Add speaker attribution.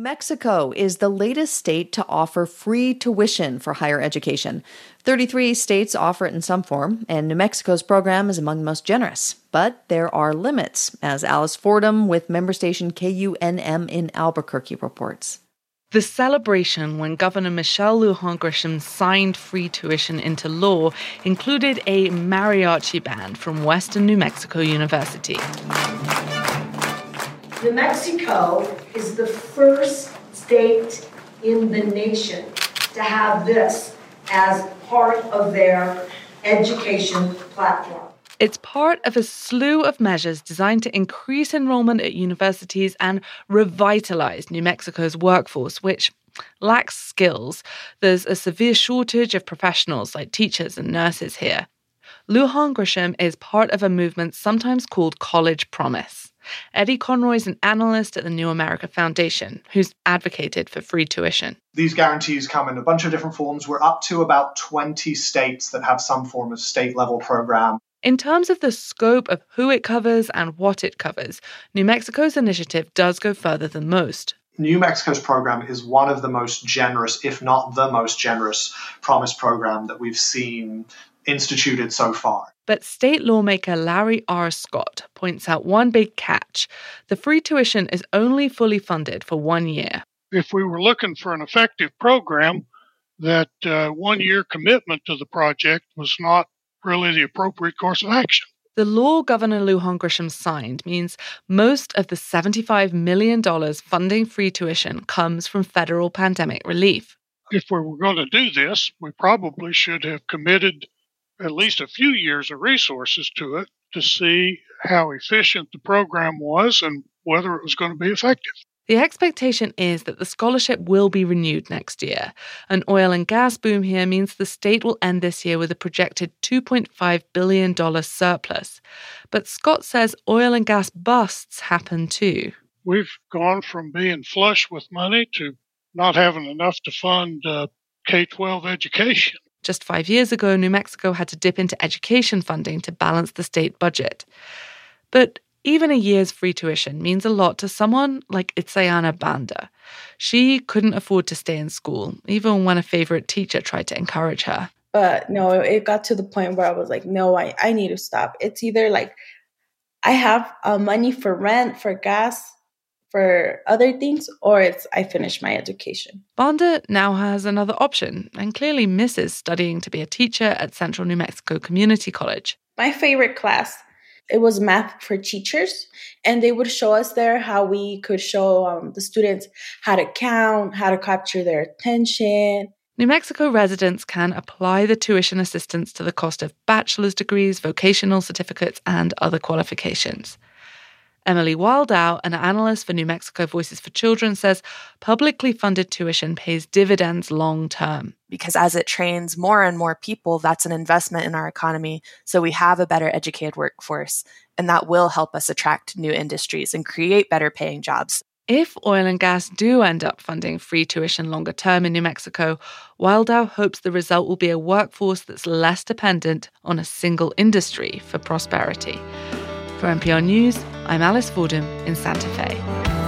Speaker 1: Mexico is the latest state to offer free tuition for higher education. 33 states offer it in some form, and New Mexico's program is among the most generous. But there are limits, as Alice Fordham with member station KUNM in Albuquerque reports.
Speaker 2: The celebration when Governor Michelle Lujan Grisham signed free tuition into law included a mariachi band from Western New Mexico University.
Speaker 3: New Mexico is the first state in the nation to have this as part of their education platform.
Speaker 2: It's part of a slew of measures designed to increase enrollment at universities and revitalize New Mexico's workforce, which lacks skills. There's a severe shortage of professionals like teachers and nurses here. Lujan Grisham is part of a movement sometimes called College Promise. Eddie Conroy is an analyst at the New America Foundation who's advocated for free tuition.
Speaker 4: These guarantees come in a bunch of different forms. We're up to about 20 states that have some form of state-level program.
Speaker 2: In terms of the scope of who it covers and what it covers, New Mexico's initiative does go further than most.
Speaker 4: New Mexico's program is one of the most generous, if not the most generous, Promise program that we've seen instituted so far.
Speaker 2: But state lawmaker Larry R. Scott points out one big catch. The free tuition is only fully funded for 1 year.
Speaker 5: If we were looking for an effective program, that 1 year commitment to the project was not really the appropriate course of action.
Speaker 2: The law Governor Lujan Grisham signed means most of the $75 million funding free tuition comes from federal pandemic relief.
Speaker 5: If we were going to do this, we probably should have committed at least a few years of resources to it to see how efficient the program was and whether it was going to be effective.
Speaker 2: The expectation is that the scholarship will be renewed next year. An oil and gas boom here means the state will end this year with a projected $2.5 billion surplus. But Scott says oil and gas busts happen too.
Speaker 5: We've gone from being flush with money to not having enough to fund K-12 education.
Speaker 2: Just 5 years ago, New Mexico had to dip into education funding to balance the state budget. But even a year's free tuition means a lot to someone like Itzayana Banda. She couldn't afford to stay in school, even when a favorite teacher tried to encourage her.
Speaker 6: But no, it got to the point where I was like, no, I need to stop. It's either like I have money for rent, for gas, for other things, or it's I finish my education.
Speaker 2: Banda now has another option and clearly misses studying to be a teacher at Central New Mexico Community College.
Speaker 6: My favorite class, it was math for teachers, and they would show us there how we could show the students how to count, how to capture their attention.
Speaker 2: New Mexico residents can apply the tuition assistance to the cost of bachelor's degrees, vocational certificates, and other qualifications. Emily Wildow, an analyst for New Mexico Voices for Children, says publicly funded tuition pays dividends long term.
Speaker 7: Because as it trains more and more people, that's an investment in our economy. So we have a better educated workforce, and that will help us attract new industries and create better paying jobs.
Speaker 2: If oil and gas do end up funding free tuition longer term in New Mexico, Wildow hopes the result will be a workforce that's less dependent on a single industry for prosperity. For NPR News, I'm Alice Fordham in Santa Fe.